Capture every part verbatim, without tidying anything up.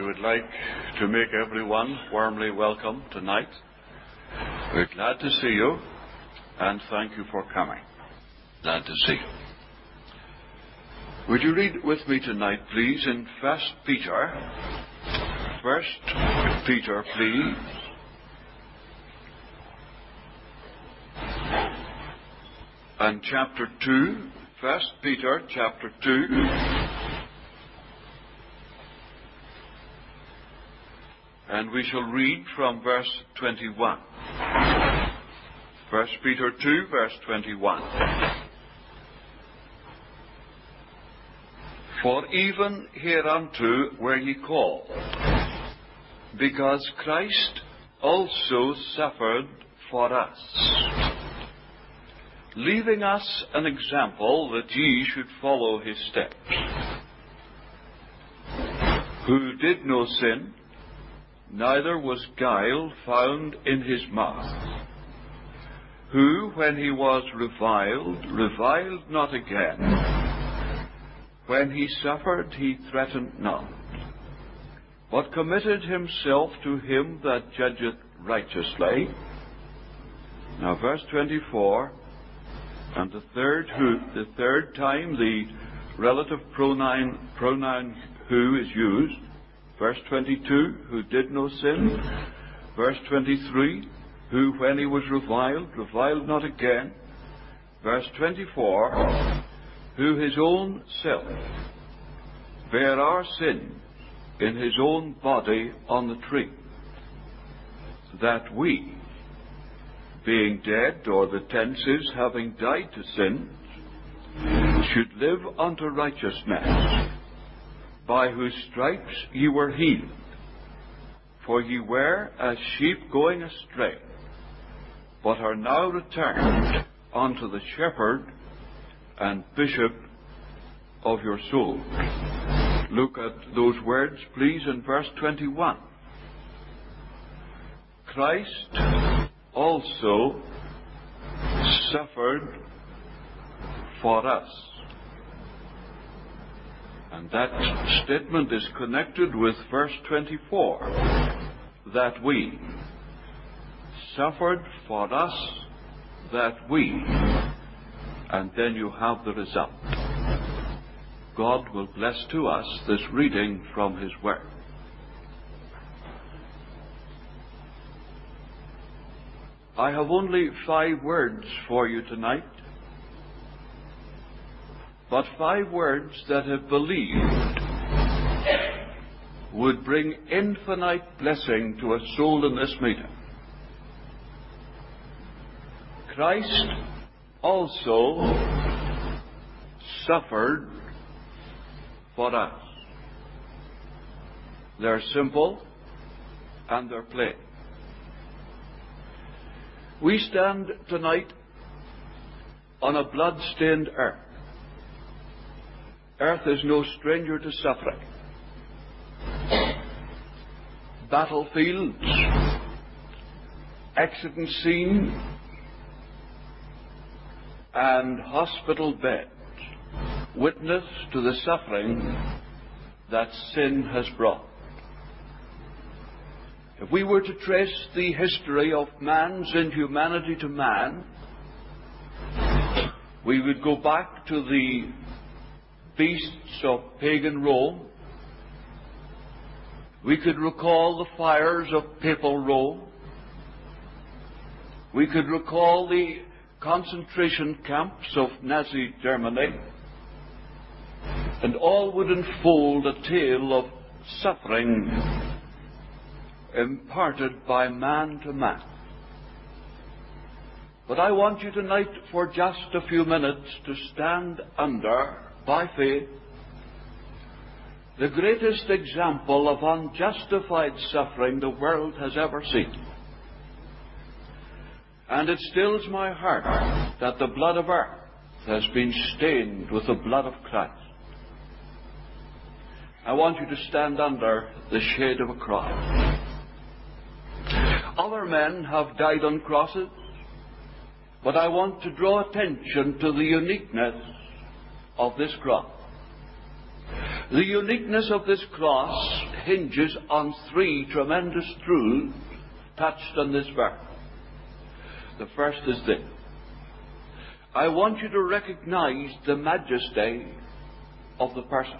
would like to make everyone warmly welcome tonight. We're glad to see you, and thank you for coming. Glad to see you. Would you read with me tonight, please, in First Peter? First Peter, please. And chapter two. First Peter, chapter two. And we shall read from verse twenty-one. First Peter two, verse twenty-one. For even hereunto were ye called, because Christ also suffered for us, leaving us an example that ye should follow his steps, who did no sin, neither was guile found in his mouth, who, when he was reviled, reviled not again. When he suffered, he threatened not, but committed himself to him that judgeth righteously. Now, verse twenty-four, and the third who, the third time the relative pronoun, pronoun who is used. Verse twenty-two, who did no sin. Verse twenty-three, who when he was reviled, reviled not again. Verse twenty-four, who his own self bare our sins in his own body on the tree, that we, being dead, or the tense is, having died to sin, should live unto righteousness, by whose stripes ye were healed. For ye were as sheep going astray, but are now returned unto the shepherd and bishop of your souls. Look at those words, please, in verse twenty-one. Christ also suffered for us. And that statement is connected with verse twenty-four, that we suffered for us, that we, and then you have the result. God will bless to us this reading from his word. I have only five words for you tonight, but five words that, if believed, would bring infinite blessing to a soul in this meeting. Christ also suffered for us. They're simple and they're plain. We stand tonight on a blood-stained earth. Earth is no stranger to suffering. Battlefields, accident scenes, and hospital beds witness to the suffering that sin has brought. If we were to trace the history of man's inhumanity to man, we would go back to the beasts of pagan Rome. We could recall the fires of papal Rome. We could recall the concentration camps of Nazi Germany. And all would unfold a tale of suffering imparted by man to man. But I want you tonight, for just a few minutes, to stand under, by faith, the greatest example of unjustified suffering the world has ever seen. And it stills my heart that the blood of earth has been stained with the blood of Christ. I want you to stand under the shade of a cross. Other men have died on crosses, but I want to draw attention to the uniqueness of this cross. The uniqueness of this cross hinges on three tremendous truths touched on this verse. The first is this: I want you to recognize the majesty of the person.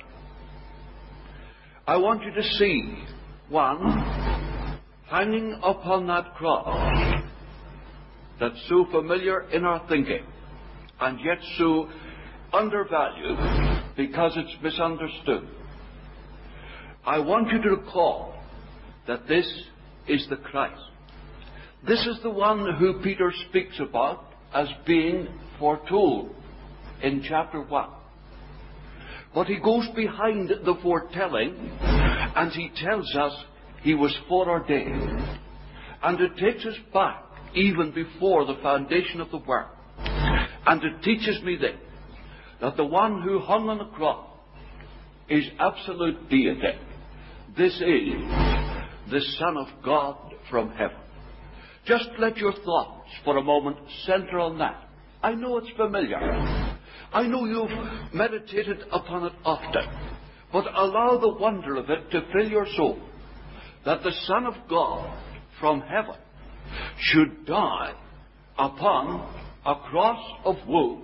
I want you to see, one, hanging upon that cross that's so familiar in our thinking and yet so undervalued because it's misunderstood. I want you to recall that this is the Christ. This is the one who Peter speaks about as being foretold in chapter one. But he goes behind the foretelling and he tells us he was foreordained. And it takes us back even before the foundation of the world. And it teaches me this, that the one who hung on the cross is absolute deity. This is the Son of God from heaven. Just let your thoughts for a moment center on that. I know it's familiar. I know you've meditated upon it often. But allow the wonder of it to fill your soul. That the Son of God from heaven should die upon a cross of wood,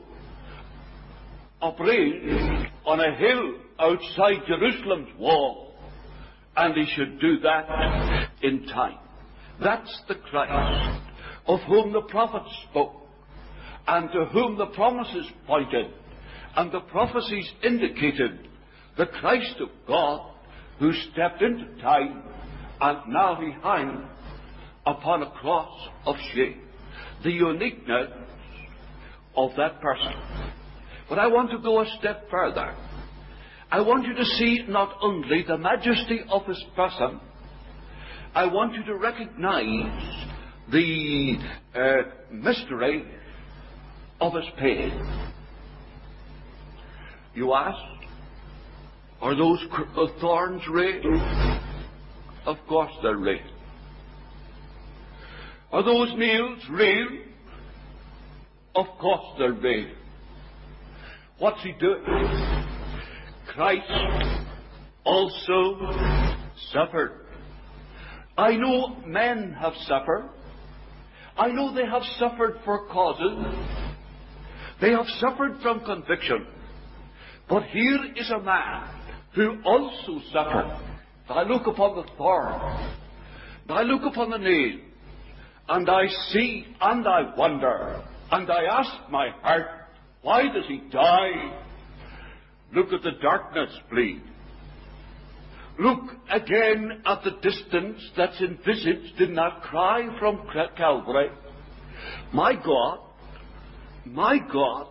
upraised on a hill outside Jerusalem's wall, and he should do that in time. That's the Christ of whom the prophets spoke, and to whom the promises pointed, and the prophecies indicated the Christ of God who stepped into time, and now he hung upon a cross of shame. The uniqueness of that person. But I want to go a step further. I want you to see not only the majesty of his person, I want you to recognize the uh, mystery of his pain. You ask, are those thorns real? Of course they're real. Are those nails real? Of course they're real. What's he doing? Christ also suffered. I know men have suffered. I know they have suffered for causes. They have suffered from conviction. But here is a man who also suffered. I look upon the thorn. I look upon the nail. And I see and I wonder. And I ask my heart, why does he die? Look at the darkness, please. Look again at the distance that's envisaged in that cry from Calvary. My God, my God,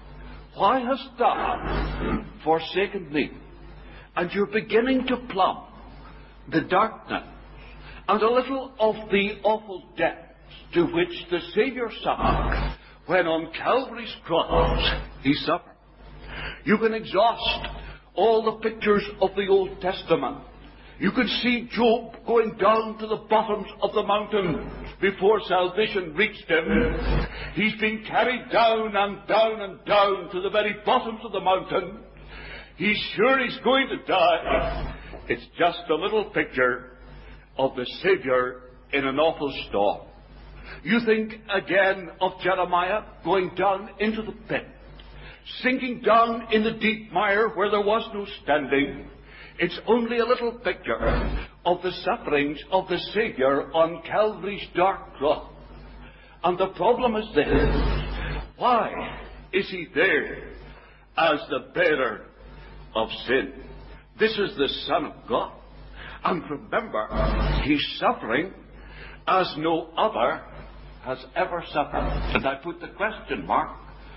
why hast thou forsaken me? And you're beginning to plumb the darkness and a little of the awful depths to which the Saviour suffered when on Calvary's cross he suffered. You can exhaust all the pictures of the Old Testament. You can see Job going down to the bottoms of the mountain before salvation reached him. He's been carried down and down and down to the very bottoms of the mountain. He's sure he's going to die. It's just a little picture of the Saviour in an awful storm. You think again of Jeremiah going down into the pit, sinking down in the deep mire where there was no standing. It's only a little picture of the sufferings of the Saviour on Calvary's dark cross. And the problem is this: why is he there as the bearer of sin? This is the Son of God. And remember, he's suffering as no other has ever suffered. And I put the question mark.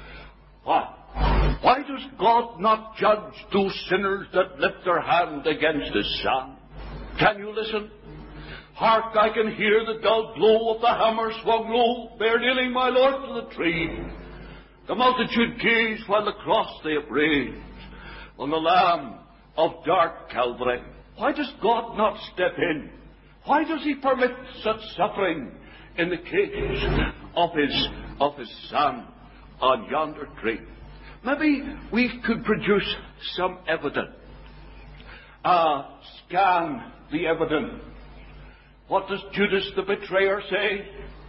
Why? Why does God not judge those sinners that lift their hand against his Son? Can you listen? Hark, I can hear the dull blow of the hammer swung low. They're nailing my Lord to the tree. The multitude gaze while the cross they upraise on the Lamb of dark Calvary. Why does God not step in? Why does he permit such suffering in the case of his, of his Son on yonder tree? Maybe we could produce some evidence. A scan the evidence. What does Judas the betrayer say?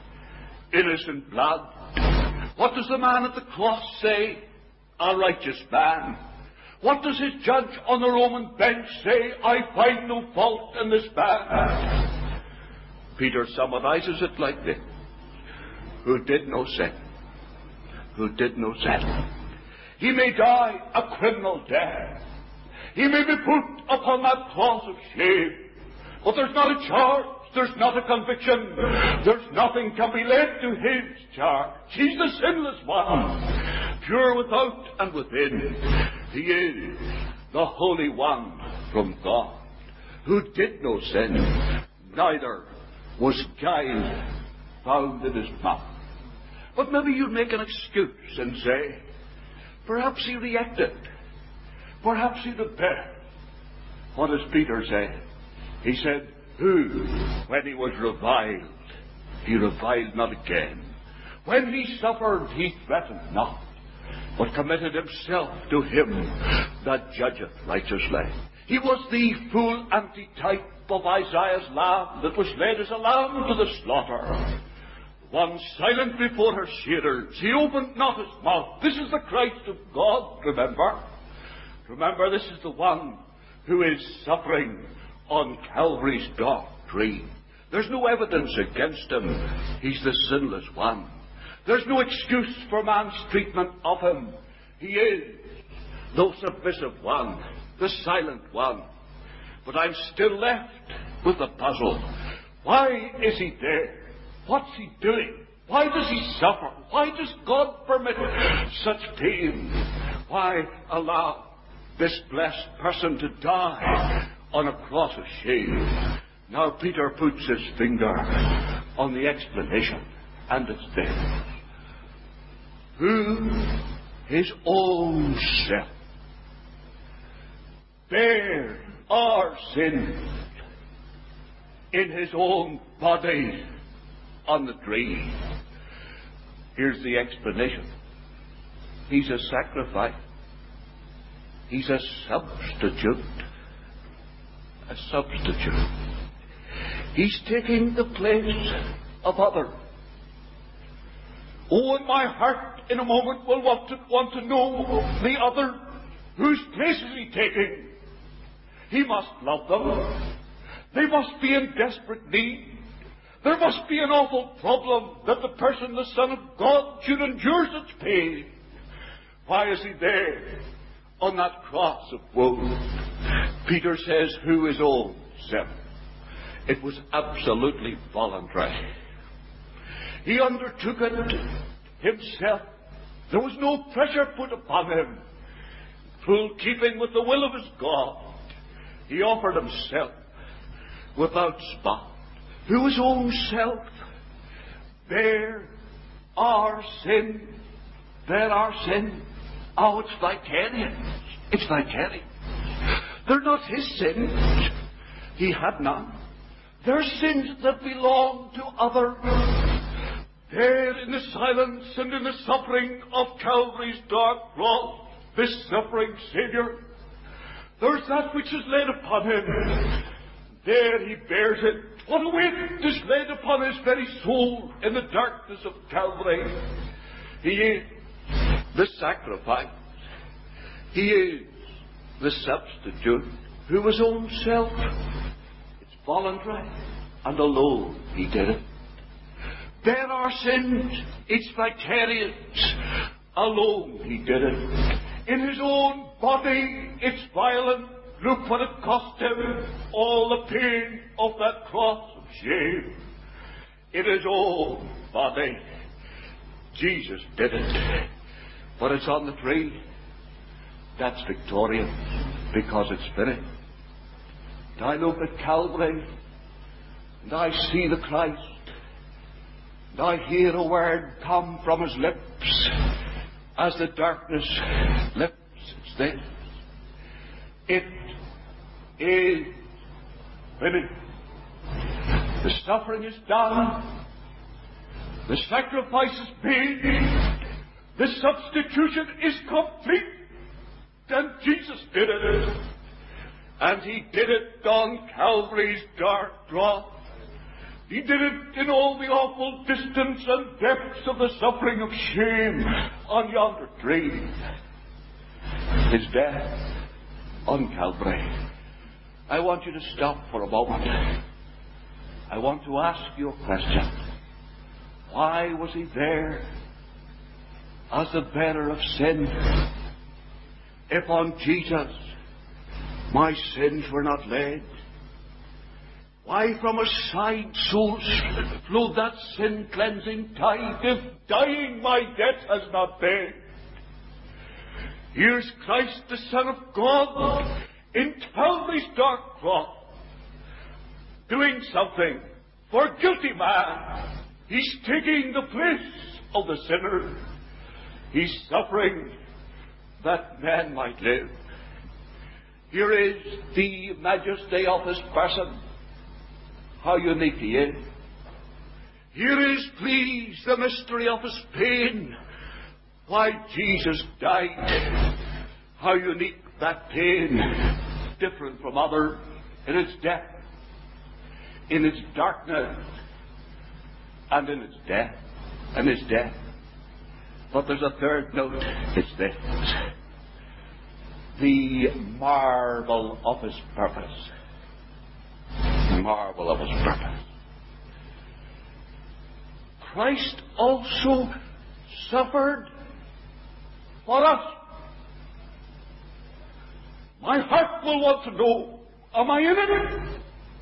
Innocent blood. What does the man at the cross say? A righteous man. What does his judge on the Roman bench say? I find no fault in this man. Peter summarizes it like this. Who did no sin. Who did no sin. He may die a criminal death. He may be put upon that cross of shame. But there's not a charge. There's not a conviction. There's nothing can be laid to his charge. He's the sinless one, pure without and within. He is the Holy One from God, who did no sin, neither was guile found in his mouth. But maybe you'd make an excuse and say, perhaps he reacted. Perhaps he'd have better. What does Peter say? He said, who, when he was reviled, he reviled not again. When he suffered, he threatened not, but committed himself to him that judgeth righteously. He was the full antitype of Isaiah's lamb that was led as a lamb to the slaughter. One silent before her shearers, he opened not his mouth. This is the Christ of God, remember. Remember, this is the one who is suffering on Calvary's dark tree. There's no evidence against him. He's the sinless one. There's no excuse for man's treatment of him. He is the submissive one, the silent one. But I'm still left with the puzzle. Why is he there? What's he doing? Why does he suffer? Why does God permit such pain? Why allow this blessed person to die on a cross of shame? Now Peter puts his finger on the explanation, and it's this. Who his own self bare our sins in his own body on the tree. Here's the explanation. He's a sacrifice. He's a substitute. A substitute. He's taking the place of others. Oh, and my heart in a moment will want to, want to know the other. Whose place is he taking? He must love them. They must be in desperate need. There must be an awful problem that the person, the Son of God, should endure such pain. Why is he there on that cross of woe? Peter says, who his own self. It was absolutely voluntary. He undertook it himself. There was no pressure put upon him. Full keeping with the will of his God, he offered himself without spot. Who his own self bare our sin, bare our sin. Oh, it's vicarious. It's vicarious. They're not his sins. He had none. They're sins that belong to others. There in the silence and in the suffering of Calvary's dark cross, this suffering Saviour, there's that which is laid upon him. There he bears it. What a weight is laid upon his very soul in the darkness of Calvary. He is the sacrifice. He is the substitute who his own self. It's voluntary and alone he did it. Bear our sins. It's vicarious. Alone he did it. In his own body, it's violent. Look what it cost him, all the pain of that cross of shame. In his own body, Jesus did it. But it's on the tree. That's victorious, because it's finished. And I look at Calvary, and I see the Christ, and I hear a word come from his lips, as the darkness lifts its this. It is finished. The suffering is done. The sacrifice is made. The substitution is complete. And Jesus did it. And he did it on Calvary's dark cross. He did it in all the awful distance and depths of the suffering of shame on yonder tree. His death on Calvary. I want you to stop for a moment. I want to ask you a question. Why was he there as the bearer of sin? If on Jesus my sins were not laid, why from his side so flowed that sin-cleansing tide, if dying my debt has not paid? Here's Christ, the Son of God, in Calvary's dark cross, doing something for guilty man. He's taking the place of the sinner. He's suffering that man might live. Here is the majesty of his person. How unique he is. Here is, please, the mystery of his pain. Why Jesus died. How unique that pain. Different from others in its death, in its darkness, and in its death, and its death. But there's a third note. It's this. The marvel of his purpose. The marvel of his purpose. Christ also suffered for us. My heart will want to know, am I in it?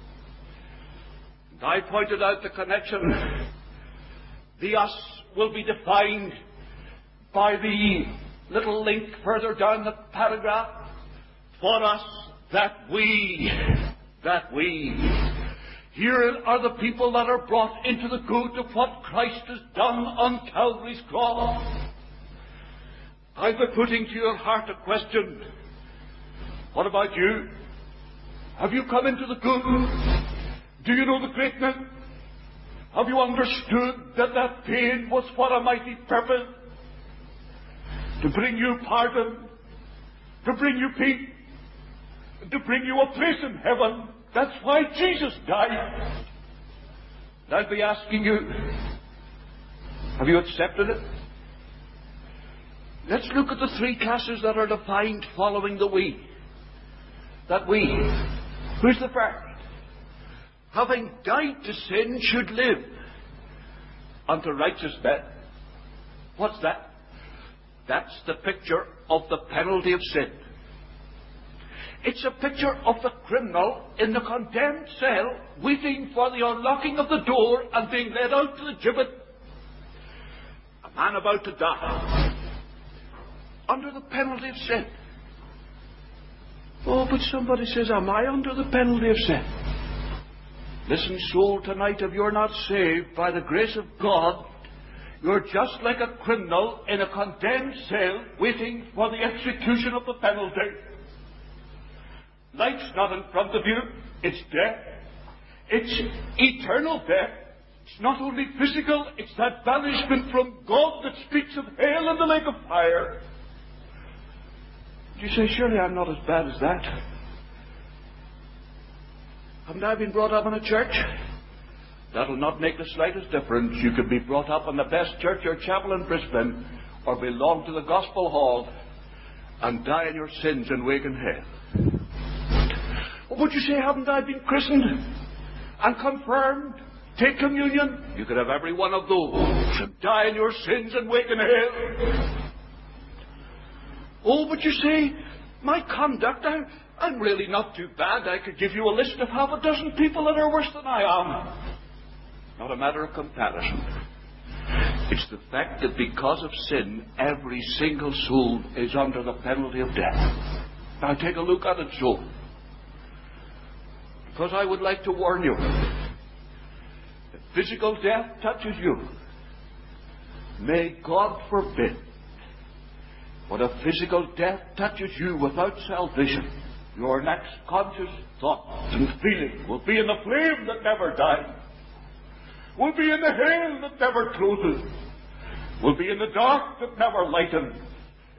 And I pointed out the connection. The us will be defined by the little link further down the paragraph. For us, that we, that we. Here are the people that are brought into the good of what Christ has done on Calvary's cross. I've been putting to your heart a question. What about you? Have you come into the good? Do you know the greatness? Have you understood that that pain was for a mighty purpose? To bring you pardon, to bring you peace, to bring you a place in heaven. That's why Jesus died. And I'll be asking you, have you accepted it? Let's look at the three classes that are defined following the we. That we. Who's the first? Having died to sin, should live unto righteousness. What's that? That's the picture of the penalty of sin. It's a picture of the criminal in the condemned cell, waiting for the unlocking of the door and being led out to the gibbet. A man about to die, under the penalty of sin. Oh, but somebody says, am I under the penalty of sin? Listen, soul, tonight, if you're not saved by the grace of God, you're just like a criminal in a condemned cell waiting for the execution of the penalty. Life's not in front of you. It's death. It's eternal death. It's not only physical, it's that banishment from God that speaks of hell and the lake of fire. You say, surely I'm not as bad as that. Haven't I been brought up in a church? That'll not make the slightest difference. You could be brought up in the best church or chapel in Brisbane, or belong to the Gospel Hall, and die in your sins and wake in hell. Or would you say, haven't I been christened and confirmed, take communion? You could have every one of those and die in your sins and wake in hell. Oh, but you say, my conduct, I, I'm really not too bad. I could give you a list of half a dozen people that are worse than I am. Not a matter of comparison. It's the fact that because of sin, every single soul is under the penalty of death. Now take a look at it so. Because I would like to warn you. If physical death touches you, may God forbid. But if physical death touches you without salvation, your next conscious thought and feeling will be in the flame that never dies. Will be in the hell that never closes. Will be in the dark that never lightens.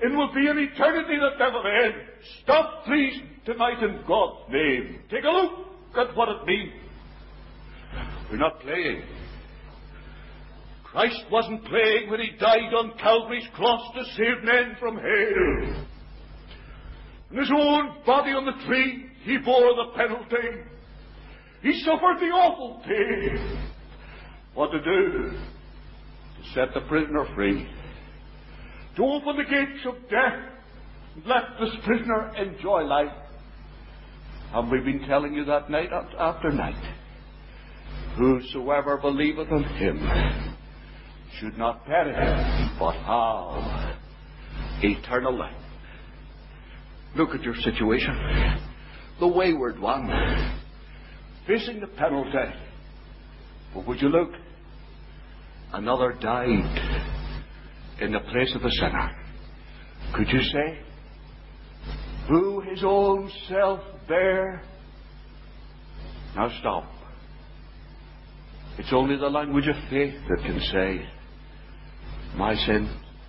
It will be an eternity that never ends. Stop, please, tonight in God's name. Take a look at what it means. We're not playing. Christ wasn't playing when he died on Calvary's cross to save men from hell. In his own body on the tree, he bore the penalty. He suffered the awful pain. What to do? To set the prisoner free. To open the gates of death and let this prisoner enjoy life. And we've been telling you that night after night. Whosoever believeth on him should not perish, but have eternal life. Look at your situation. The wayward one, facing the penalty. But would you look? Another died in the place of the sinner. Could you say, who his own self bare? Now stop. It's only the language of faith that can say, my sin.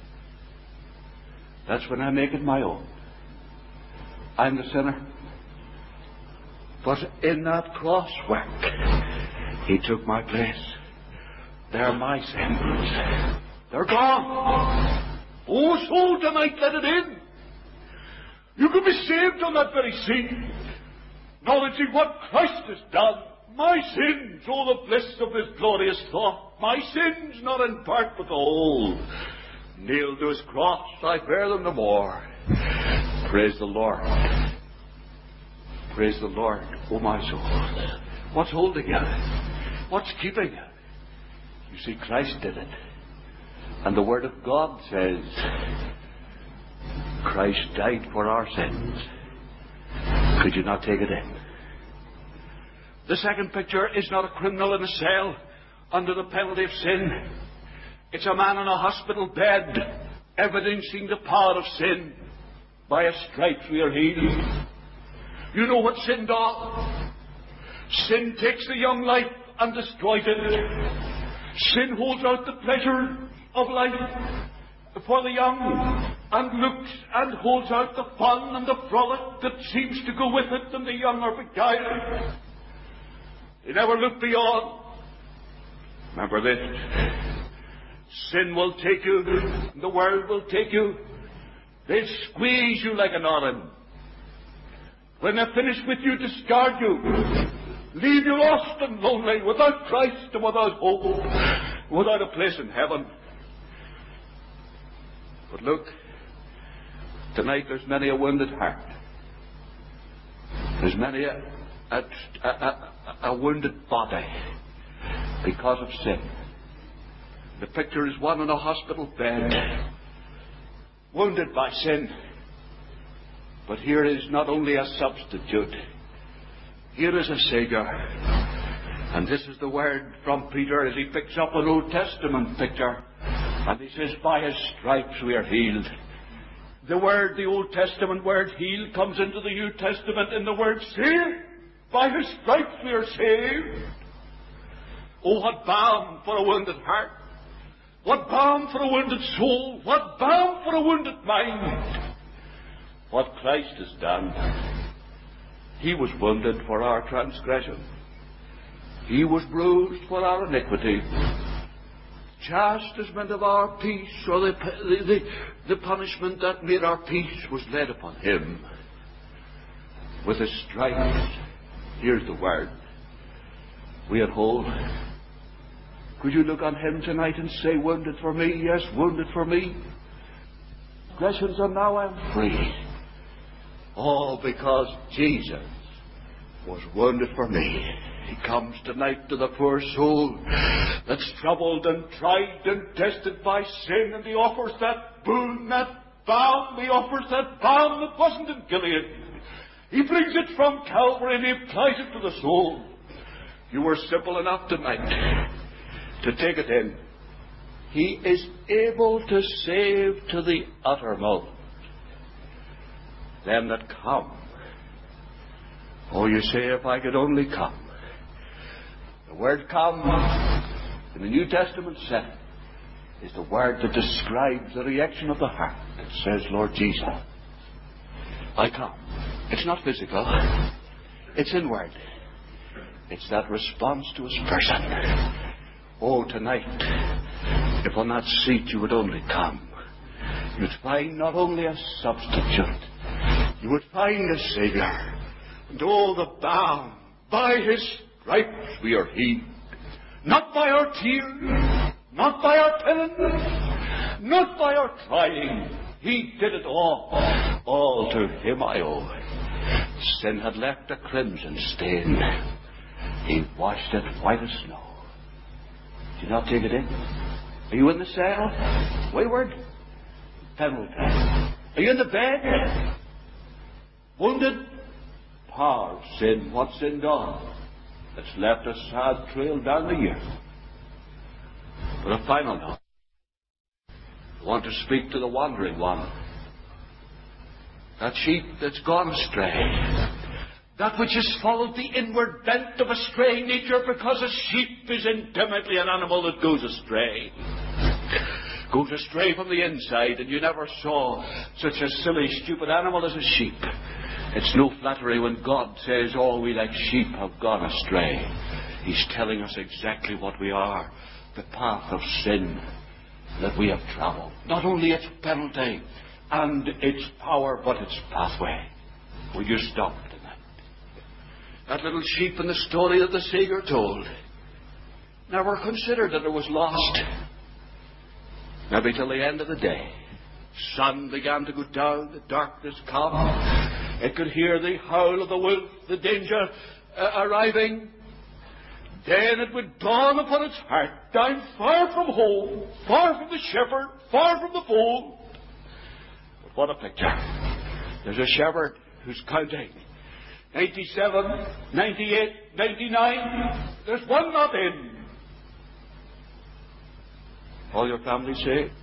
That's when I make it my own. I'm the sinner. But in that cross work, he took my place. They're my sins. They're gone. Oh, soul, tonight, let it in. You can be saved on that very scene. Acknowledging what Christ has done. My sins, oh, the bliss of this glorious thought. My sins, not in part but the whole. Nailed to his cross, I bear them no more. Praise the Lord. Praise the Lord, oh my soul. What's holding you? What's keeping you? You see, Christ did it. And the Word of God says, Christ died for our sins. Could you not take it in? The second picture is not a criminal in a cell under the penalty of sin. It's a man in a hospital bed, evidencing the power of sin. By a stripes we are healed. You know what sin does? Sin takes the young life and destroys it. Sin holds out the pleasure of life for the young and looks and holds out the fun and the frolic that seems to go with it, and the young are beguiled. They never look beyond. Remember this. Sin will take you. The world will take you. They'll squeeze you like an orange. When they're finished with you, discard you. Leave you lost and lonely, without Christ and without hope, without a place in heaven. But look, tonight there's many a wounded heart. There's many a, a, a, a, a wounded body because of sin. The picture is one in a hospital bed, wounded by sin. But here is not only a substitute, here is a Saviour. And this is the word from Peter as he picks up an Old Testament picture. And he says, by his stripes we are healed. The word, the Old Testament word healed, comes into the New Testament in the word saved. By his stripes we are saved. Oh, what balm for a wounded heart. What balm for a wounded soul. What balm for a wounded mind. What Christ has done. He was wounded for our transgression. He was bruised for our iniquity. Chastisement of our peace, or the, the, the, the punishment that made our peace, was laid upon him. With his stripes, here's the word, we are whole. Could you look on him tonight and say, wounded for me? Yes, wounded for me. Transgressions, and now I'm free. All because Jesus was wounded for me. He comes tonight to the poor soul that's troubled and tried and tested by sin, and he offers that boon, that balm. He offers that balm that wasn't in Gilead. He brings it from Calvary and he applies it to the soul. You were simple enough tonight to take it in. He is able to save to the uttermost them that come. Oh, you say, if I could only come. The word come in the New Testament said is the word that describes the reaction of the heart. It says, Lord Jesus, I come. It's not physical. It's inward. It's that response to His person. Oh, tonight, if on that seat you would only come, you'd find not only a substitute, you would find a Saviour. And oh, the balm, by His stripes we are healed. Not by our tears, not by our penance, not by our trying. He did it all. All to Him I owe. Sin had left a crimson stain. He washed it white as snow. Do you not take it in? Are you in the cell? Wayward? Penalty. Are you in the bed? Wounded? Power of sin. What's sin done? It's left a sad trail down the year. But a final note. I want to speak to the wandering one. That sheep that's gone astray. That which has followed the inward bent of a stray nature, because a sheep is intimately an animal that goes astray. Goes astray from the inside, and you never saw such a silly, stupid animal as a sheep. It's no flattery when God says, all we like sheep have gone astray. He's telling us exactly what we are. The path of sin that we have travelled. Not only its penalty and its power, but its pathway. Will you stop tonight? That little sheep in the story that the Saviour told never considered that it was lost. Maybe till the end of the day. Sun began to go down, the darkness come. It could hear the howl of the wolf, the danger uh, arriving. Then it would dawn upon its heart, down far from home, far from the shepherd, far from the fold. But what a picture. There's a shepherd who's counting. ninety-seven, ninety-eight, ninety-nine. There's one not in. All your family saved?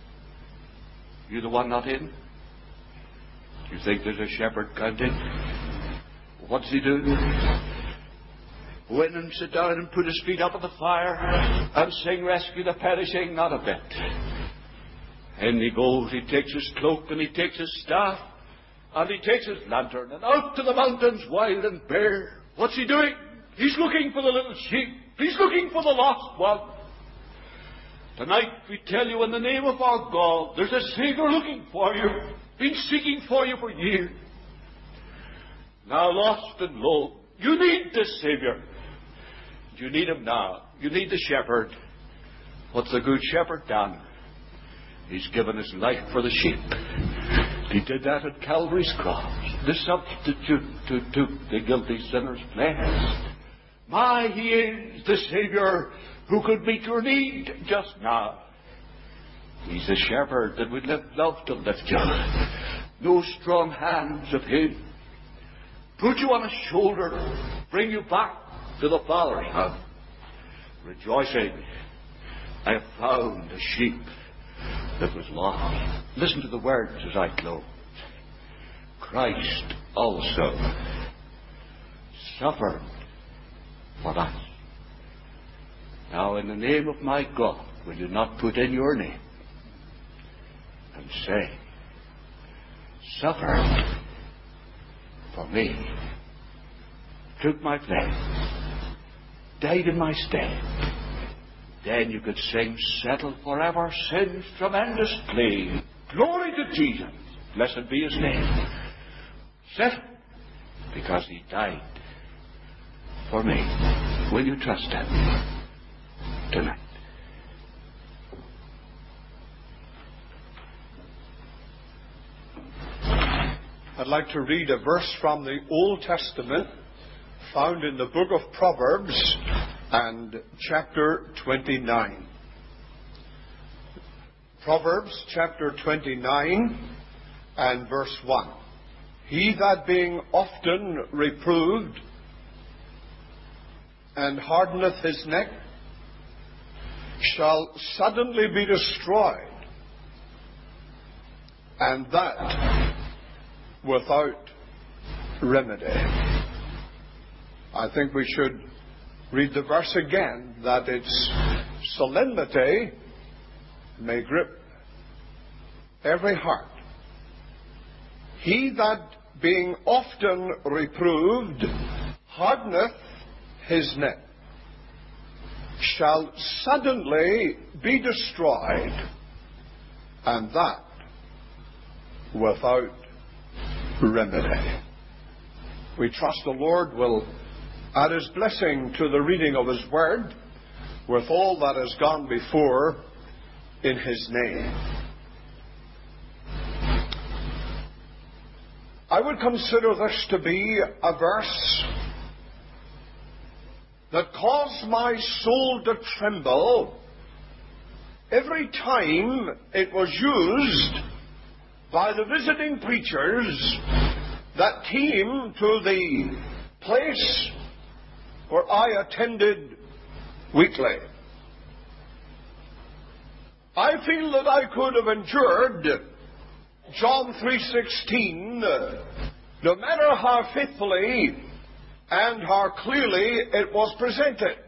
You the one not in? You think there's a shepherd counting? What's he do? Go in and sit down and put his feet up at the fire and sing Rescue the Perishing? Not a bit. In he goes, he takes his cloak and he takes his staff and he takes his lantern and out to the mountains wild and bare. What's he doing? He's looking for the little sheep. He's looking for the lost one. Tonight we tell you in the name of our God, there's a Saviour looking for you, been seeking for you for years. Now lost and low, you need this Saviour. You need Him now. You need the shepherd. What's the good shepherd done? He's given His life for the sheep. He did that at Calvary's cross. The substitute who took the guilty sinner's place. My, He is the Saviour who could meet your need just now. He's the shepherd that would love to lift you. No strong hands of His. Put you on His shoulder, bring you back to the Father's house. Rejoicing, I have found a sheep that was lost. Listen to the words as I close. Christ also suffered for us. Now, in the name of my God, will you not put in your name and say, suffered for me, took my place, died in my stead. Then you could sing, settle forever sin's tremendous plea. Glory to Jesus, blessed be His name. Settle, because He died for me. Will you trust Him tonight? I'd like to read a verse from the Old Testament found in the book of Proverbs and chapter twenty-nine. Proverbs chapter twenty-nine and verse one. He that being often reproved and hardeneth his neck shall suddenly be destroyed, and that without remedy. I think we should read the verse again, that its solemnity may grip every heart. He that, being often reproved, hardeneth his neck, shall suddenly be destroyed, and that without remedy. We trust the Lord will add His blessing to the reading of His Word with all that has gone before in His name. I would consider this to be a verse that caused my soul to tremble every time it was used by the visiting preachers that came to the place where I attended weekly. I feel that I could have endured John three sixteen, no matter how faithfully and how clearly it was presented.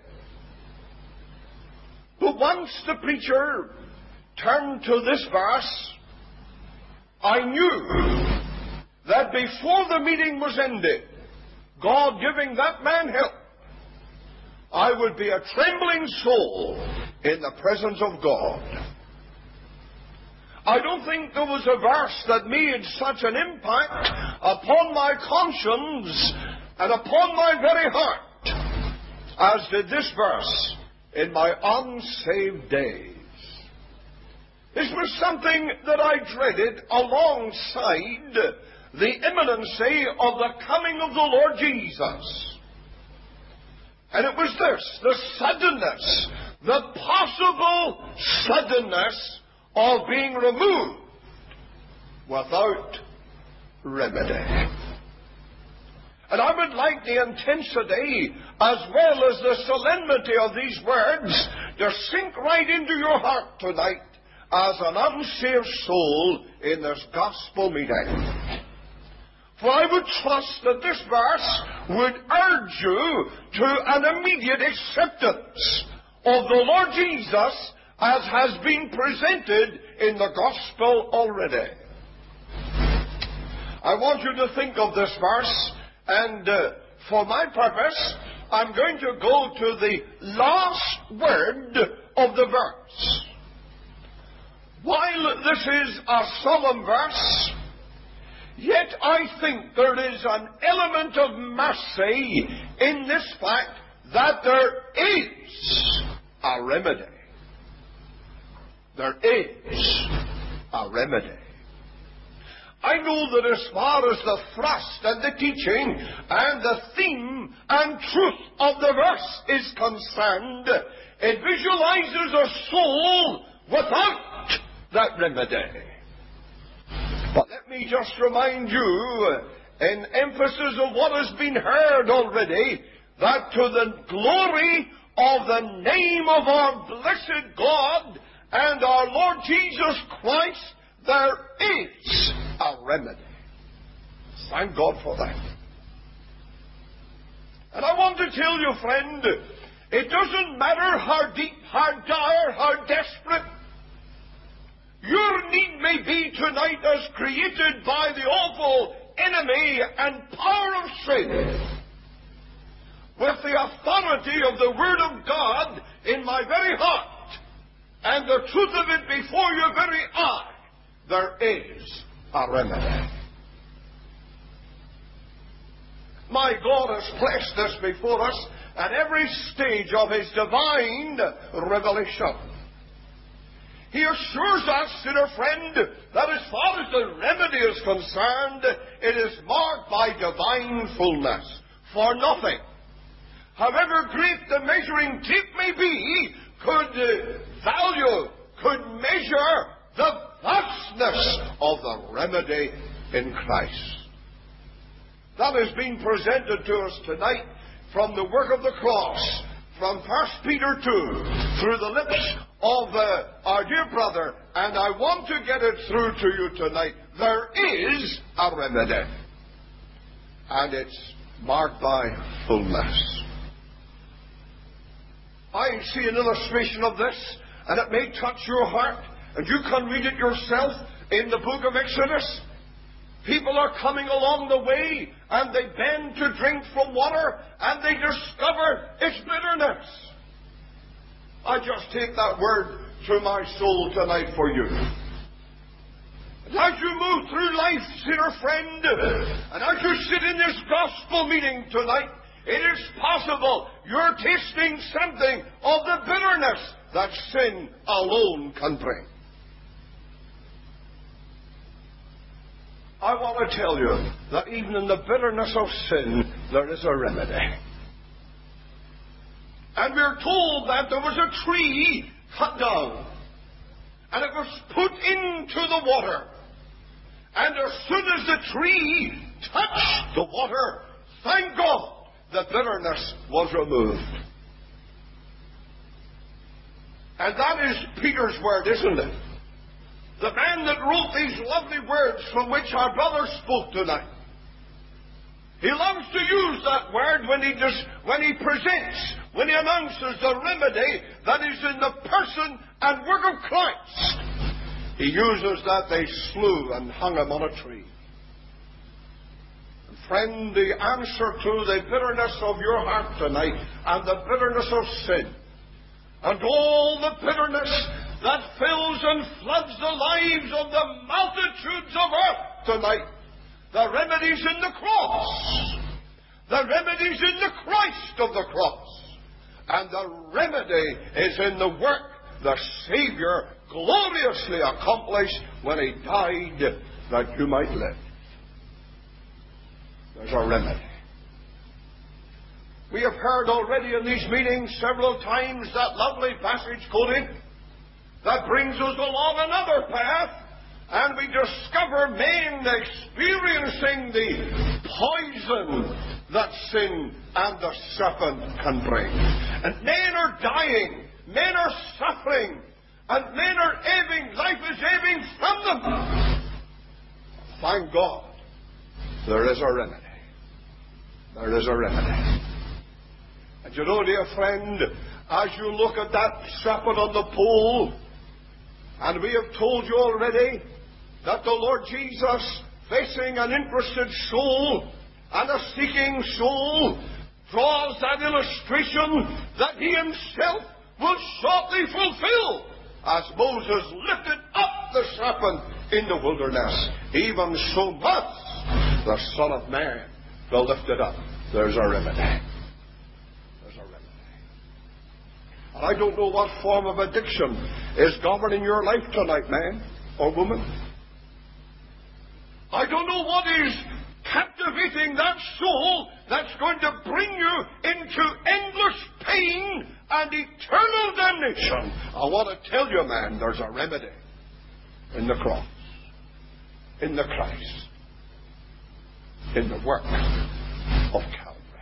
But once the preacher turned to this verse, I knew that before the meeting was ended, God giving that man help, I would be a trembling soul in the presence of God. I don't think there was a verse that made such an impact upon my conscience and upon my very heart as did this verse in my unsaved days. This was something that I dreaded alongside the imminency of the coming of the Lord Jesus. And it was this, the suddenness, the possible suddenness of being removed without remedy. And I would like the intensity as well as the solemnity of these words to sink right into your heart tonight as an unsaved soul in this gospel meeting. For I would trust that this verse would urge you to an immediate acceptance of the Lord Jesus as has been presented in the gospel already. I want you to think of this verse, and uh, for my purpose, I'm going to go to the last word of the verse. While this is a solemn verse, yet I think there is an element of mercy in this fact that there is a remedy. There is a remedy. I know that as far as the thrust and the teaching and the theme and truth of the verse is concerned, it visualizes a soul without that remedy. But let me just remind you, in emphasis of what has been heard already, that to the glory of the name of our blessed God and our Lord Jesus Christ, there is a remedy. Thank God for that. And I want to tell you, friend, it doesn't matter how deep, how dire, how desperate your need may be tonight as created by the awful enemy and power of sin. With the authority of the Word of God in my very heart and the truth of it before your very eye, there is a remedy. My God has placed this before us at every stage of His divine revelation. He assures us, dear friend, that as far as the remedy is concerned, it is marked by divine fullness. For nothing, however great the measuring tape may be, could uh, value, could measure the vastness of the remedy in Christ. That is being presented to us tonight from the work of the cross, from First Peter two, through the lips of uh, our dear brother, and I want to get it through to you tonight. There is a remedy, and it's marked by fullness. I see an illustration of this, and it may touch your heart, And you can read it yourself in the book of Exodus. People are coming along the way, and they bend to drink from water, and they discover its bitterness. I just take that word to my soul tonight for you. And as you move through life, sinner friend, and as you sit in this gospel meeting tonight, it is possible you're tasting something of the bitterness that sin alone can bring. I want to tell you that even in the bitterness of sin, there is a remedy. And we're told that there was a tree cut down, and it was put into the water. And as soon as the tree touched the water, thank God, the bitterness was removed. And that is Peter's word, isn't it? The man that wrote these lovely words from which our brother spoke tonight. He loves to use that word when he just, when he presents, when he announces the remedy that is in the person and work of Christ. He uses that they slew and hung him on a tree. And friend, the answer to the bitterness of your heart tonight and the bitterness of sin and all the bitterness that fills and floods the lives of the multitudes of earth tonight, the remedy's in the cross. The remedy's in the Christ of the cross. And the remedy is in the work the Savior gloriously accomplished when He died that you might live. There's a remedy. We have heard already in these meetings several times that lovely passage quoted that brings us along another path, and we discover men experiencing the poison that sin and the serpent can bring. And men are dying, men are suffering, and men are ebbing, life is ebbing from them. Thank God, there is a remedy. There is a remedy. And you know, dear friend, as you look at that serpent on the pole, and we have told you already that the Lord Jesus, facing an interested soul and a seeking soul, draws that illustration that He Himself will shortly fulfill. As Moses lifted up the serpent in the wilderness, even so much the Son of Man will lift it up. There's a remedy. And I don't know what form of addiction is governing your life tonight, man or woman. I don't know what is captivating that soul that's going to bring you into endless pain and eternal damnation. I want to tell you, man, there's a remedy in the cross, in the Christ, in the work of Calvary.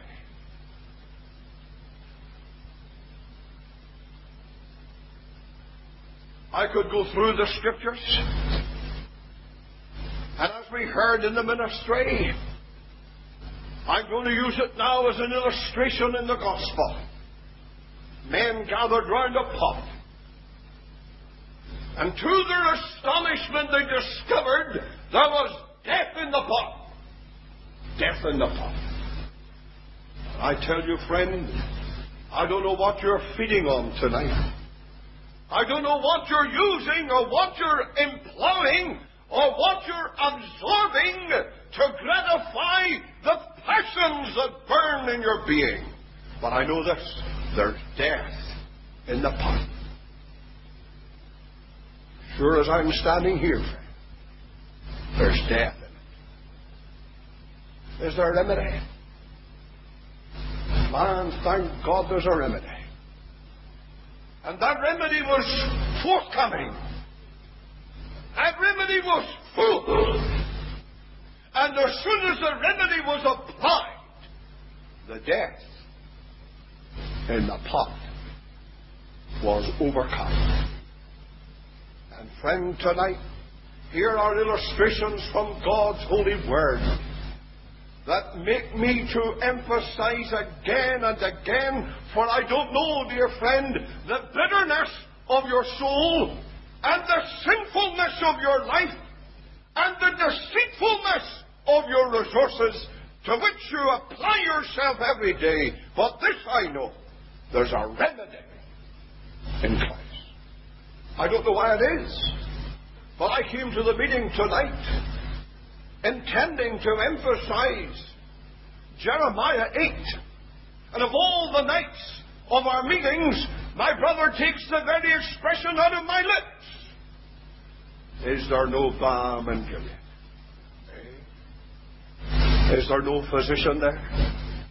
I could go through the Scriptures, and as we heard in the ministry, I'm going to use it now as an illustration in the gospel. Men gathered round a pot, and to their astonishment they discovered there was death in the pot. Death in the pot. I tell you, friend, I don't know what you're feeding on tonight. I don't know what you're using or what you're employing or what you're absorbing to gratify the passions that burn in your being. But I know this, there's death in the pot. Sure as I'm standing here, friend, there's death in it. Is there a remedy? Man, thank God there's a remedy. And that remedy was forthcoming. That remedy was full. And as soon as the remedy was applied, the death in the pot was overcome. And friend, tonight, here are illustrations from God's holy word that make me to emphasize again and again, for I don't know, dear friend, the bitterness of your soul, and the sinfulness of your life and the deceitfulness of your resources to which you apply yourself every day. But this I know, there's a remedy in Christ. I don't know why it is, but I came to the meeting tonight intending to emphasize Jeremiah eight. And of all the nights of our meetings, my brother takes the very expression out of my lips. Is there no balm in Gilead? Eh? Is there no physician there?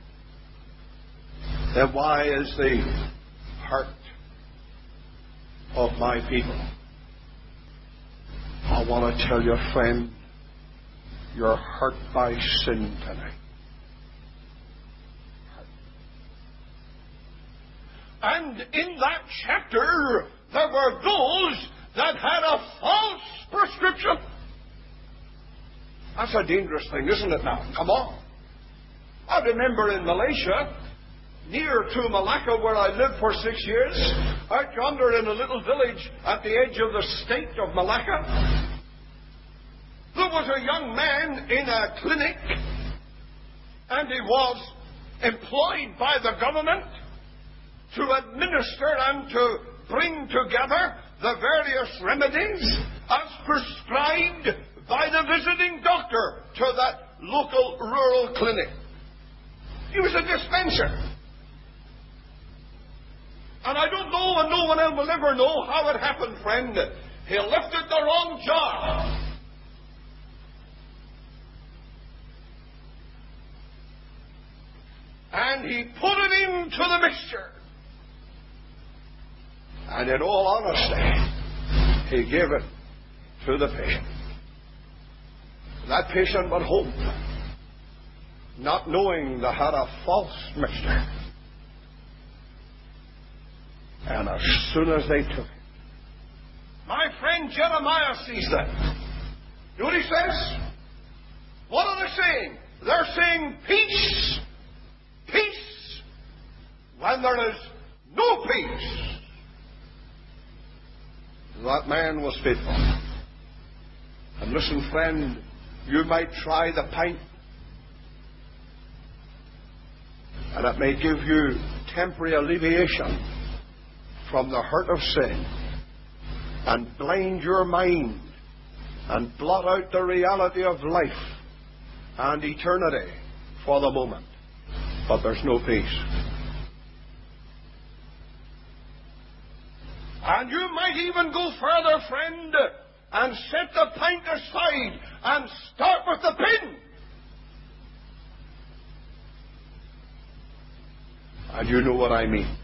Then why is the hurt of my people? I want to tell you, friend, you're hurt by sin tonight. And in that chapter, there were those that had a false prescription. That's a dangerous thing, isn't it now? Come on. I remember in Malaysia, near to Malacca, where I lived for six years, out yonder in a little village at the edge of the state of Malacca, there was a young man in a clinic, and he was employed by the government to administer and to bring together the various remedies as prescribed by the visiting doctor to that local rural clinic. He was a dispenser. And I don't know, and no one else will ever know how it happened, friend. He lifted the wrong jar. And he put it into the mixture. And in all honesty, he gave it to the patient. That patient went home, not knowing they had a false mixture. And as soon as they took it, my friend Jeremiah sees that. You know what he says? What are they saying? They're saying peace. Peace. When there is no peace. That man was faithful. And listen, friend, you might try the pint, and it may give you temporary alleviation from the hurt of sin, and blind your mind, and blot out the reality of life and eternity for the moment. But there's no peace. And you might even go further, friend, and set the pint aside and start with the pin. And you know what I mean.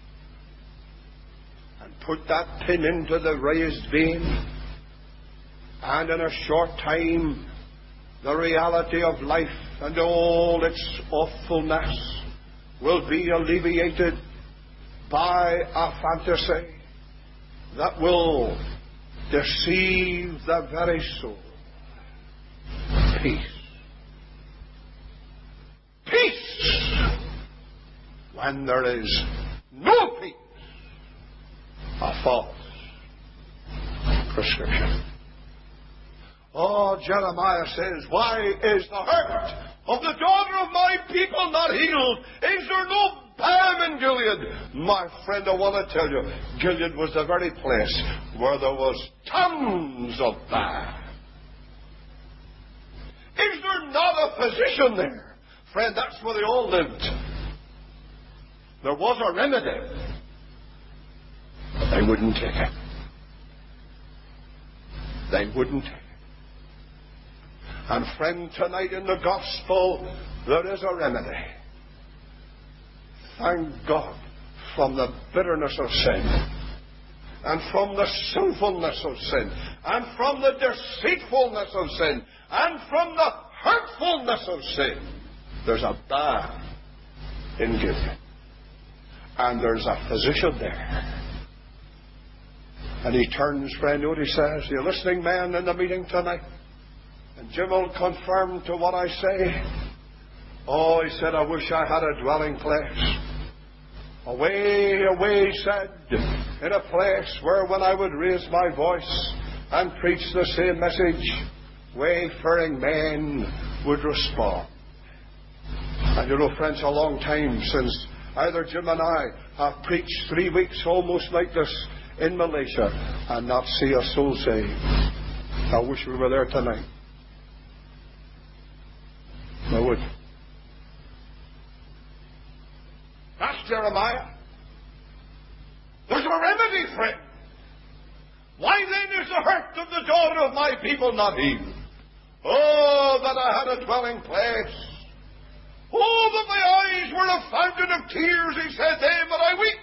And put that pin into the raised vein, and in a short time, the reality of life and all its awfulness will be alleviated by a fantasy that will deceive the very soul. Peace. Peace! When there is no peace. A false prescription. Oh, Jeremiah says, why is the hurt of the daughter of my people not healed? Is there no balm in Gilead? My friend, I want to tell you, Gilead was the very place where there was tons of balm. Is there not a physician there? Friend, that's where they all lived. There was a remedy, but they wouldn't take it. They wouldn't take it. And friend, tonight in the gospel, there is a remedy. Thank God, from the bitterness of sin, and from the sinfulness of sin, and from the deceitfulness of sin, and from the hurtfulness of sin, there's a balm in Gilead. And there's a physician there. And he turns, friend, you know what he says? You're listening, man, in the meeting tonight? And Jim will confirm to what I say. Oh, he said, I wish I had a dwelling place. Away, away, he said, in a place where when I would raise my voice and preach the same message, wayfaring men would respond. And you know, friends, a long time since either Jim and I have preached three weeks almost like this in Malaysia and not see a soul saved. I wish we were there tonight. I would. That's Jeremiah. There's a remedy, friend. Why then is the hurt of the daughter of my people not healed? Oh, that I had a dwelling place. Oh, that my eyes were a fountain of tears, he said, they, but I weep.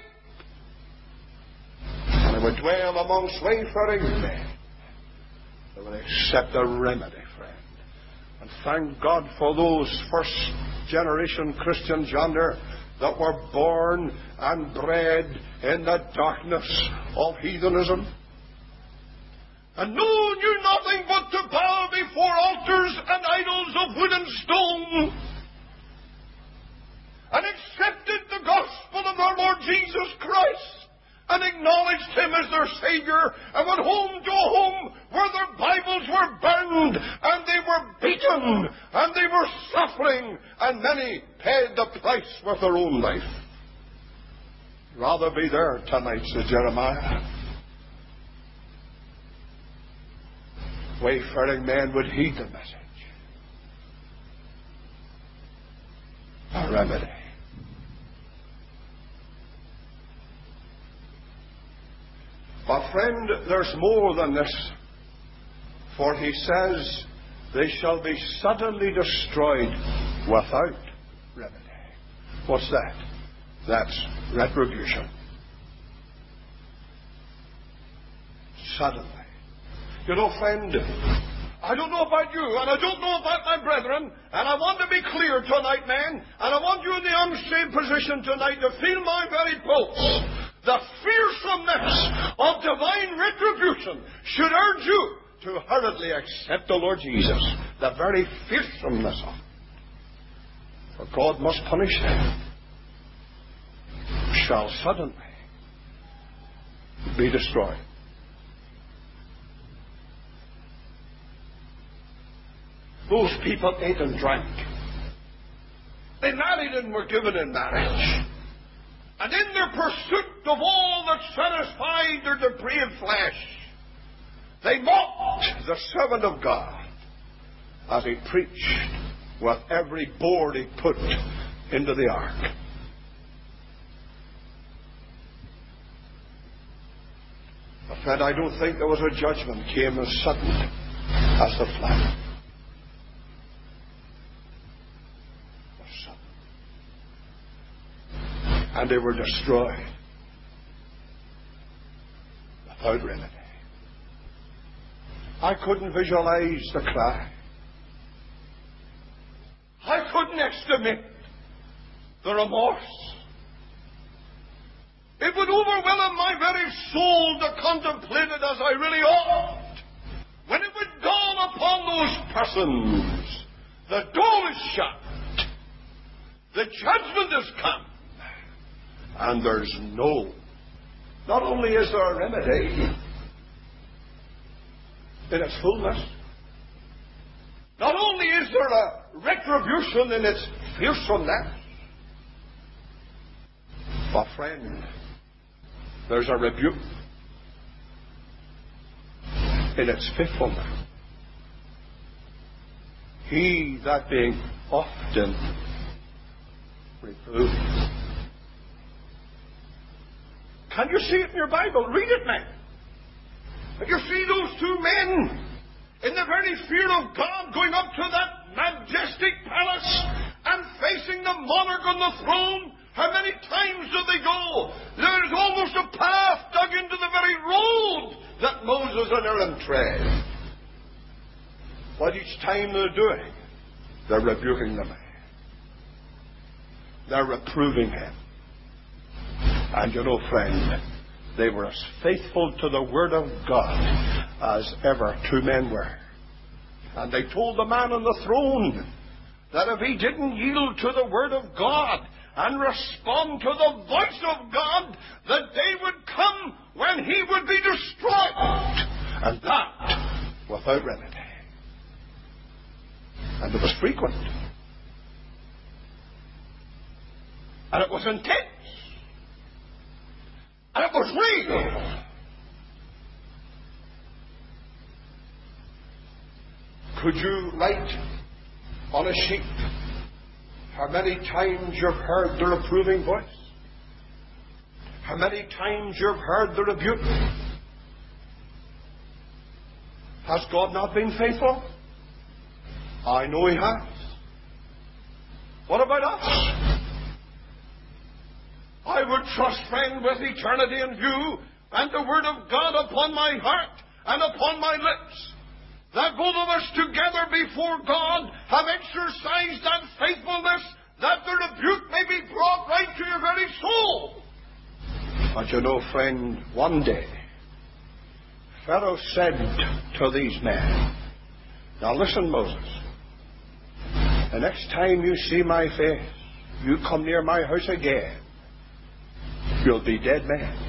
And I would dwell amongst wayfaring men. They would accept a remedy, friend. And thank God for those first generation Christians yonder that were born and bred in the darkness of heathenism. And no knew nothing but to bow before altars and idols of wood and stone, and accepted the gospel of our Lord Jesus Christ, and acknowledged Him as their Savior, and went home to a home where their Bibles were burned, and they were beaten, and they were suffering, and many paid the price with their own life. Rather be there tonight, said Jeremiah. Wayfaring men would heed the message. A remedy. But friend, there's more than this. For he says, they shall be suddenly destroyed without remedy. What's that? That's retribution. Suddenly. You know, friend, I don't know about you, and I don't know about my brethren, and I want to be clear tonight, man, and I want you in the unsaved position tonight to feel my very pulse. The fearsomeness of divine retribution should urge you to hurriedly accept the Lord Jesus. The very fearsomeness of it. For God must punish them. Shall suddenly be destroyed. Those people ate and drank. They married and were given in marriage. And in their pursuit of all that satisfied their depraved flesh, they mocked the servant of God as he preached with every board he put into the ark. But friend, I don't think there was a judgment came as sudden as the flood. And they were destroyed without remedy. I couldn't visualize the cry. I couldn't estimate the remorse. It would overwhelm my very soul to contemplate it as I really ought. When it would dawn upon those persons, the door is shut, the judgment has come, and there's no, not only is there a remedy in its fullness, not only is there a retribution in its fearsomeness, but friend, there's a rebuke in its faithfulness. He that being often reproved. Can you see it in your Bible? Read it, man. And you see those two men in the very fear of God going up to that majestic palace and facing the monarch on the throne. How many times do they go? There's almost a path dug into the very road that Moses and Aaron tread. What each time they're doing? They're rebuking the man. They're reproving him. And you know, friend, they were as faithful to the Word of God as ever two men were. And they told the man on the throne that if he didn't yield to the Word of God and respond to the voice of God, the day would come when he would be destroyed, and that without remedy. And it was frequent. And it was intense. And it was real. Could you write on a sheet how many times you've heard the reproving voice? How many times you've heard the rebuke? Has God not been faithful? I know He has. What about us? I would trust, friend, with eternity in view and the Word of God upon my heart and upon my lips, that both of us together before God have exercised that faithfulness, that the rebuke may be brought right to your very soul. But you know, friend, one day Pharaoh said to these men, now listen, Moses, the next time you see my face, you come near my house again, you'll be dead men.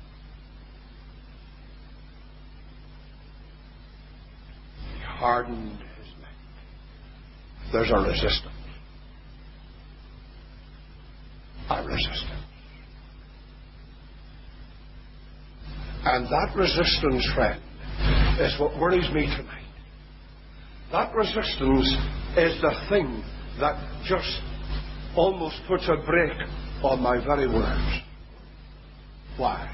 He hardened his neck. There's a resistance. A resistance. And that resistance, friend, is what worries me tonight. That resistance is the thing that just almost puts a brake on my very words. Why?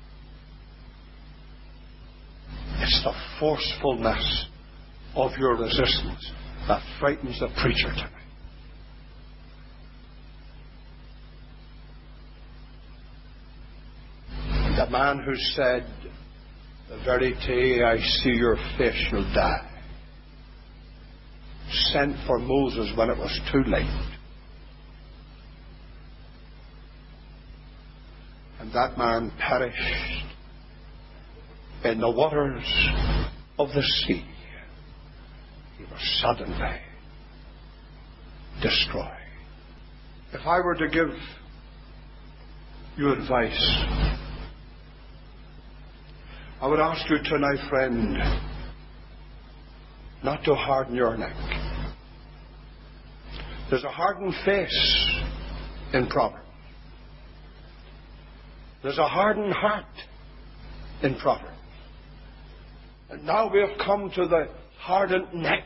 It's the forcefulness of your resistance that frightens the preacher tonight. The man who said, the very day I see your face you'll die, sent for Moses when it was too late. And that man perished in the waters of the sea. He was suddenly destroyed. If I were to give you advice, I would ask you tonight, friend, not to harden your neck. There's a hardened face in Proverbs. There's a hardened heart in Proverbs. And now we have come to the hardened neck,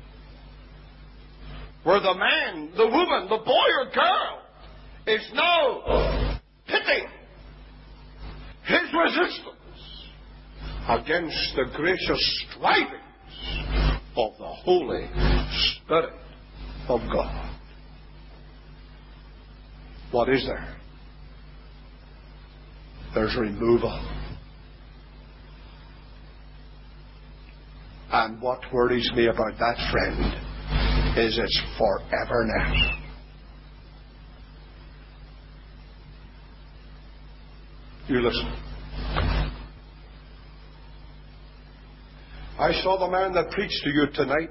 where the man, the woman, the boy or girl is now pitting his resistance against the gracious strivings of the Holy Spirit of God. What is there? There's removal. And what worries me about that, friend, is it's forever now. You listen. I saw the man that preached to you tonight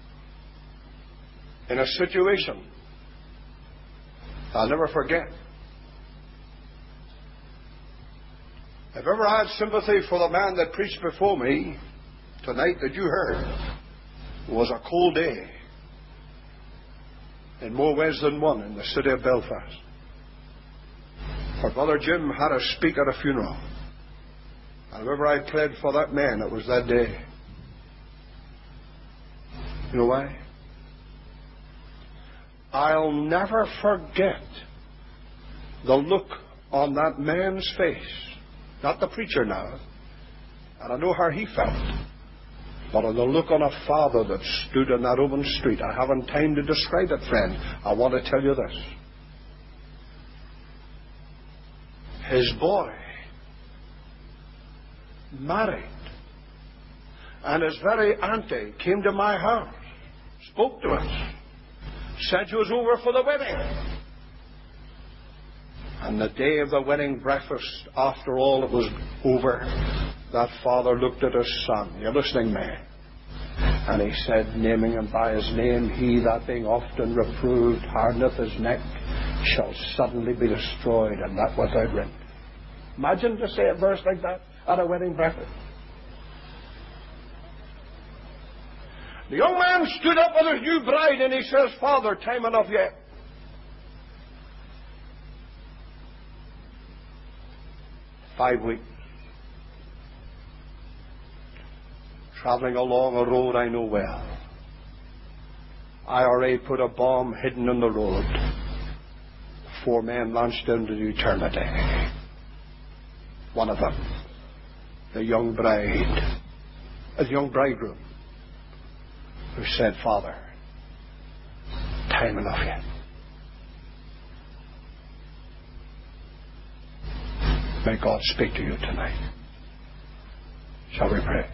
in a situation I'll never forget. If ever I had sympathy for the man that preached before me tonight that you heard, it was a cold day in more ways than one in the city of Belfast. For Brother Jim had to speak at a funeral. And if ever I prayed for that man, it was that day. You know why? I'll never forget the look on that man's face. Not the preacher now. And I know how he felt. But on the look on a father that stood in that open street. I haven't time to describe it, friend. I want to tell you this. His boy married. And his very auntie came to my house. Spoke to us. Said she was over for the wedding. And the day of the wedding breakfast, after all it was over, that father looked at his son. You're listening, man? And he said, naming him by his name, he that being often reproved hardeneth his neck shall suddenly be destroyed, and that without remedy. Imagine to say a verse like that at a wedding breakfast. The young man stood up with his new bride and he says, Father, time enough yet. Five weeks. Traveling along a road I know well. I R A put a bomb hidden in the road. Four men launched into eternity. One of them, the young bride, the young bridegroom, who said, Father, time enough yet. May God speak to you tonight. Shall we pray?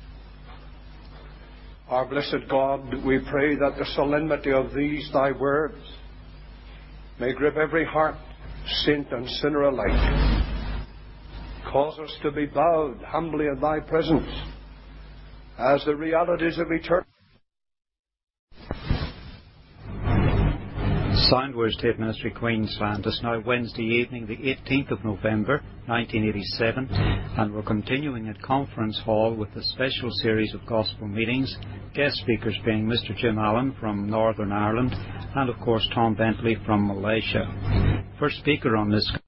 Our blessed God, we pray that the solemnity of these thy words may grip every heart, saint and sinner alike. Cause us to be bowed humbly in thy presence as the realities of eternity. Soundwords Tape Ministry, Queensland. It's now Wednesday evening, the eighteenth of November, nineteen eighty-seven, and we're continuing at Conference Hall with a special series of gospel meetings, guest speakers being Mister Jim Allen from Northern Ireland and, of course, Tom Bentley from Malaysia. First speaker on this